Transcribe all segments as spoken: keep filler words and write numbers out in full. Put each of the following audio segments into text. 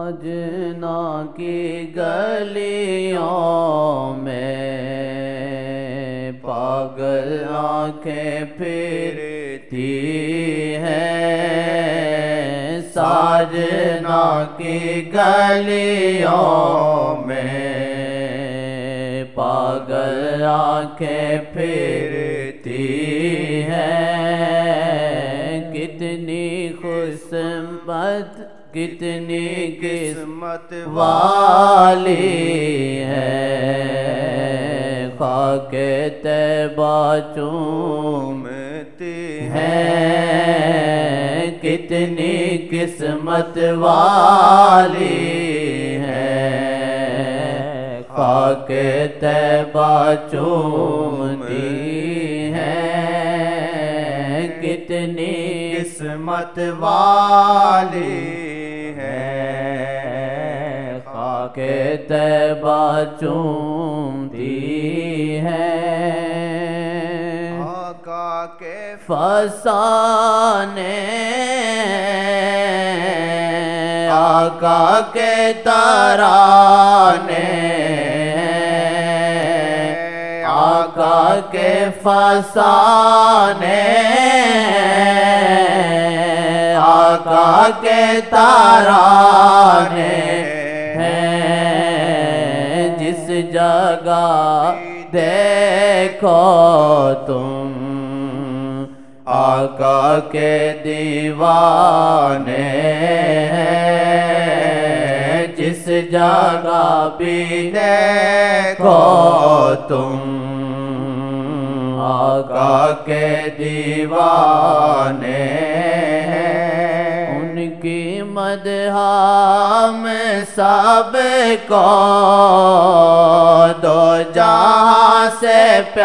ساجنا کی گلیوں میں پاگل آنکھیں پھرتی ہیں، ساجنا کی گلیوں میں پاگل آنکھیں پھرتی ہیں، کتنی قسمت کتنی قسمت والی ہے، خاک طیبہ چومتی ہیں، کتنی قسمت والی ہے، خاک طیبہ چومتی ہیں، کتنی قسمت والی خاک طیبہ چومتی ہے، آقا کے فسانے آقا کے ترانے، آقا کے فسانے آقا کے ترانے ہیں، جس جگہ دیکھو تم آقا کے دیوانے ہیں، جس جگہ بھی دیکھو تم آقا کے دیوانے ہیں، ان کی مدح میں سب کو دو جہاں سے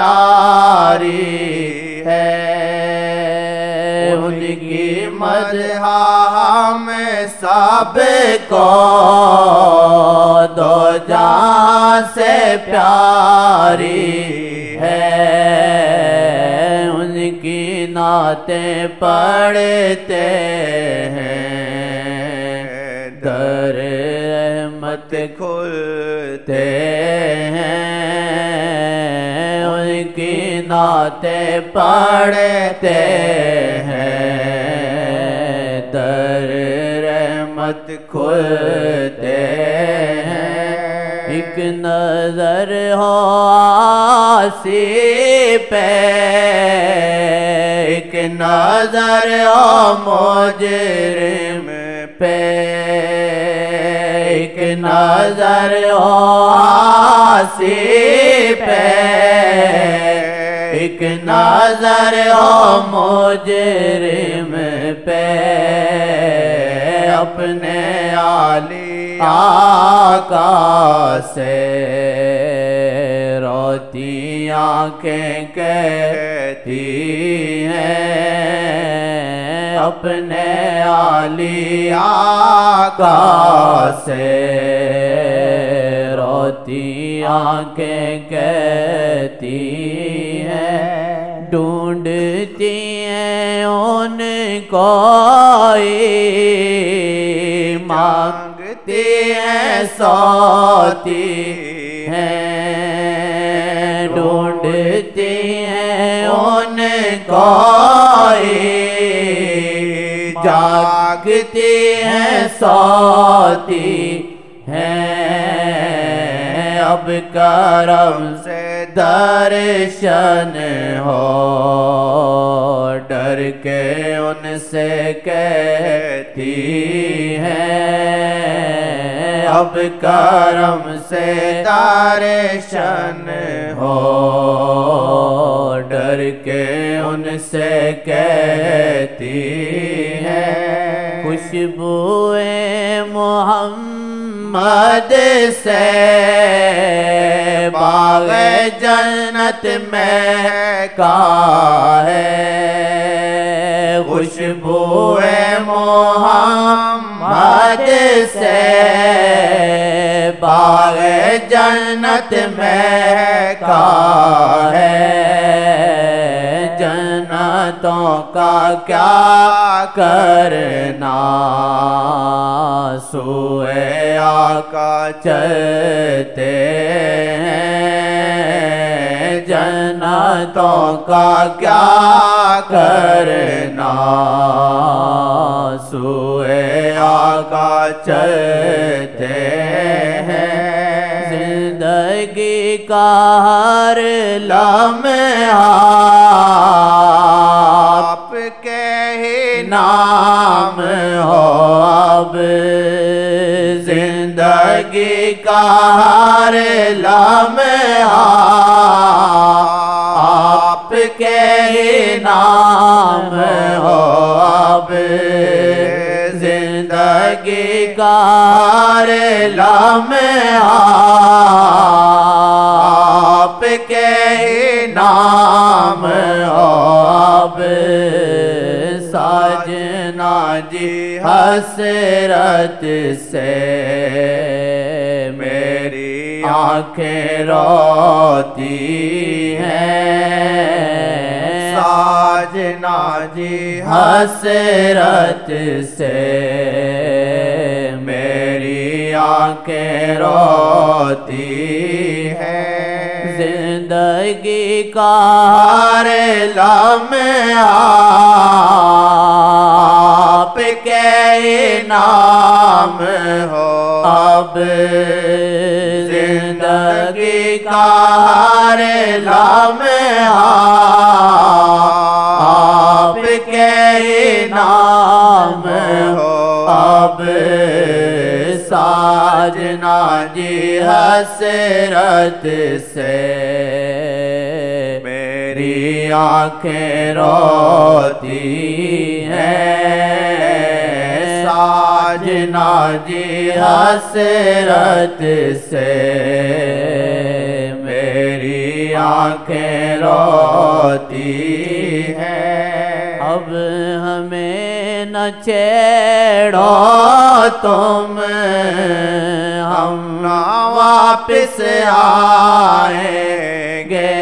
پیاری ہے، ان کی مدح میں سب کو دو جہاں سے پیاری ہے، ان کی نعتیں پڑھتے ہیں، در رحمت کھلتے ہیں، ان کی نعتیں پڑھتے ہیں، در رحمت کھلتے ہیں، ایک نظر ہو آسی پہ، ایک نظر ہو مجرم پہ، ایک نظر ہو آسی پہ، ایک نظر ہو مجرم پہ، اپنے عالی آقا سے روتی آنکھیں کہتی ہیں، اپنے عالی آقا سے روتی آنکھیں کہتی ہیں، ڈھونڈتی ہیں ان کو مانگتی ہیں سوتی ہیں، ڈھونڈتی ہیں ان کو جاگتی ہیں سوتی ہیں، اب کرم سے درشن ہو، ڈر کے ان سے کہتی ہیں، اب کرم سے درشن ہو، ڈر کے ان سے کہتی ہیں، خوشبوئے محمد سے باغ جنت میں کا ہے، خوشبوئے محمد سے باغ جنت میں کا ہے، جنت جنتوں کا کیا کرنا سوئے آقا چلتے ہیں جنتوں کا کیا کرنا سوئے آقا چلتے ہیں زندگی کا ہر لمحہ آپ کے ہی نام ہو اب زندگی کا ہر لمحہ آپ کے ہی نام ہو اب زندگی کا ہر لمحہ آپ کے ہی نام ہو اب ساجنا جی حسرت سے میری آنکھیں روتی ہیں ساجنا جی حسرت سے میری آنکھیں روتی ہیں زندگی کا ہر لمحہ آپ کے نام ہو اب زندگی کا ہر لمحہ آپ کے نام ہو اب ساجنا جی حسرت سے میری آنکھیں روتی ہیں ساجنا جی حسرت سے میری آنکھیں روتی ہیں اب ہمیں نہ چھیڑو تم ہم نہ واپس آئیں گے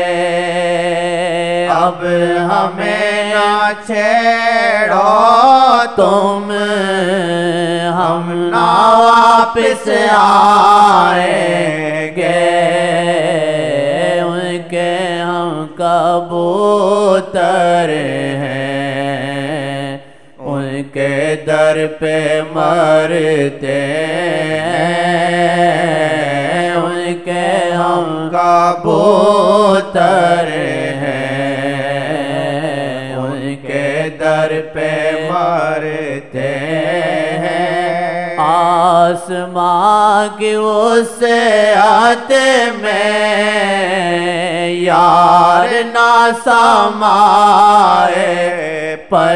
اب ہمیں نہ چھیڑو تم ہم نہ واپس آئیں گے ان کے ہم کبوتر ہیں ان کے در پہ مرتے ہیں ان کے ہم کبوتر ہیں ان کے در پہ مرتے ہیں آسمان کی وسعت میں یار نہ سمائے پر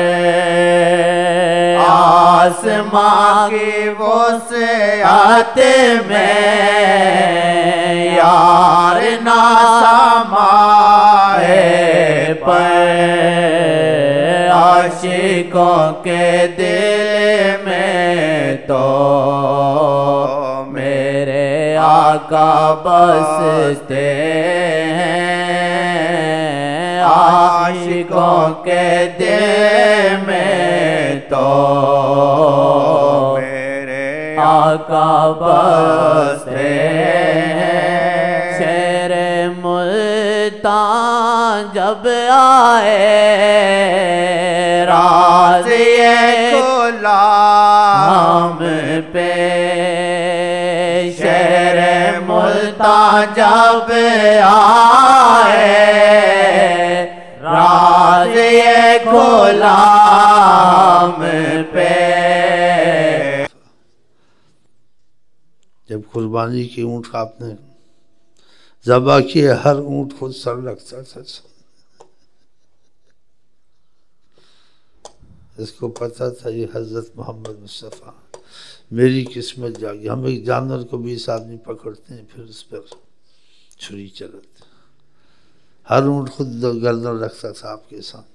آسمان کی وسعت میں یار نہ سمائے پر عاشقوں کے دل میں تو میرے آقا بستے ہیں عاشقوں کے دل میں تو میرے آقا بستے ہیں شہر ملتان جب آئے راز یہ کھلا ہم پہ شہر ملتان جب آئے راز یہ کھلا ہم پہ جب قربانی کی اونٹ آپ نے ذبح کیے ہر اونٹ خود سر رکھتا تھا اس کو پتا تھا یہ حضرت محمد مصطفیٰ میری قسمت جاگی ہم ایک جانور کو بیس آدمی پکڑتے ہیں پھر اس پر چھری چلاتے ہر اونٹ خود گردن رکھتا تھا آپ کے ساتھ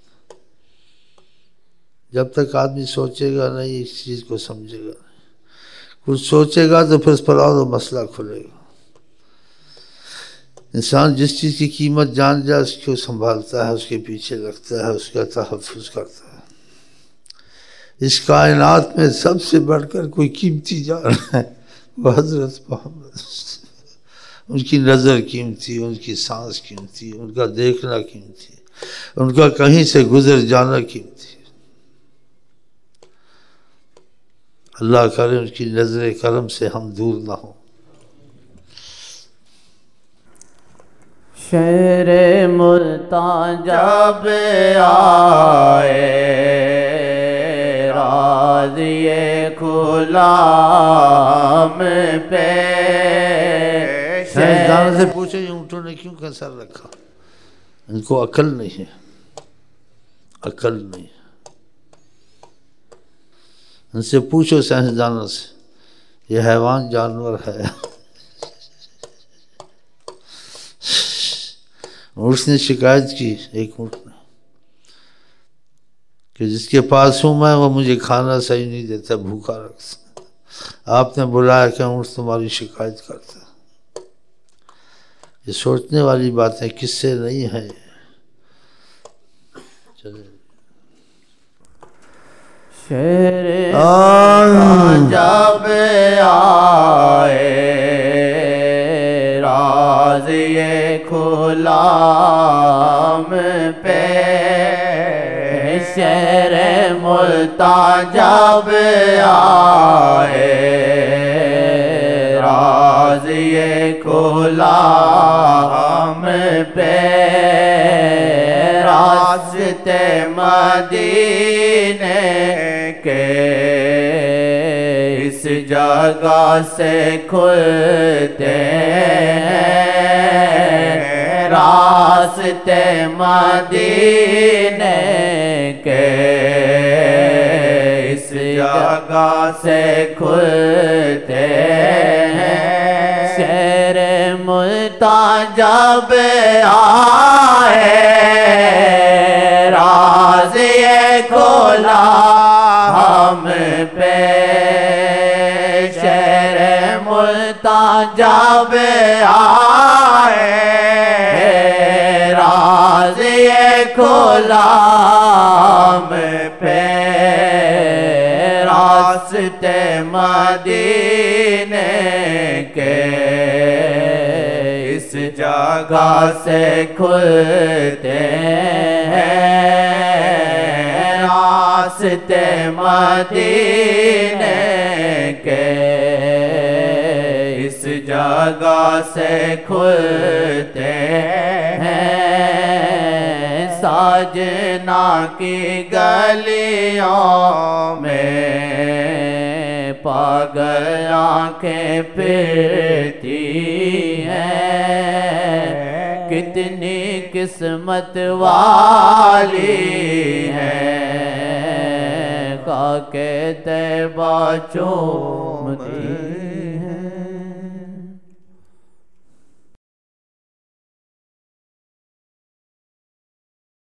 جب تک آدمی سوچے گا نہیں اس چیز کو سمجھے گا نہیں کچھ سوچے گا تو پھر اس پر اور مسئلہ کھلے گا انسان جس چیز کی قیمت جان جائے اس کو سنبھالتا ہے، اس کے پیچھے لگتا ہے، اس کا تحفظ کرتا ہے۔ اس کائنات میں سب سے بڑھ کر کوئی قیمتی جان ہے وہ حضرت محمد۔ ان کی نظر قیمتی، ان کی سانس قیمتی، ان کا دیکھنا قیمتی، ان کا کہیں سے گزر جانا قیمتی۔ اللہ کرے ان کی نظر کرم سے ہم دور نہ ہوں۔ شہر ملتجب آئے راز یہ غلام پہ۔ سائنسدانوں سے پوچھو یہ اونٹوں نے کیوں کسر رکھا؟ ان کو عقل نہیں ہے، عقل نہیں ہے۔ ان سے پوچھو سائنسدانوں سے، یہ حیوان جانور ہے؟ اونٹ نے شکایت کی، ایک اونٹ نے، کہ جس کے پاس ہوں میں وہ مجھے کھانا صحیح نہیں دیتا، بھوکا رکھتا۔ آپ نے بلایا کہ اونٹ تمہاری شکایت کرتا۔ یہ سوچنے والی باتیں کس سے نہیں ہیں۔ چلے شہر جب آئے راز یہ غلام پہ، شہر ملتجب آئے راز یہ غلام پہ، راستے مدینے کے اس جگہ سے کھلتے ہیں، راستے مدینے کے اس جگہ سے کھلتے ہیں، شہر ملتجب آئے راز یہ غلام پہ، شہر ملتجب آئے راز یہ غلام پہ، راستے مدینے کے اس جگہ سے کھلتے ہیں، راستے مدینے کے اس جگہ سے کھلتے ہیں، ساجنا کی گلیوں میں پاگل آنکھیں پھرتی ہیں، کتنی قسمت والی ہیں، خاک طیبہ چومتی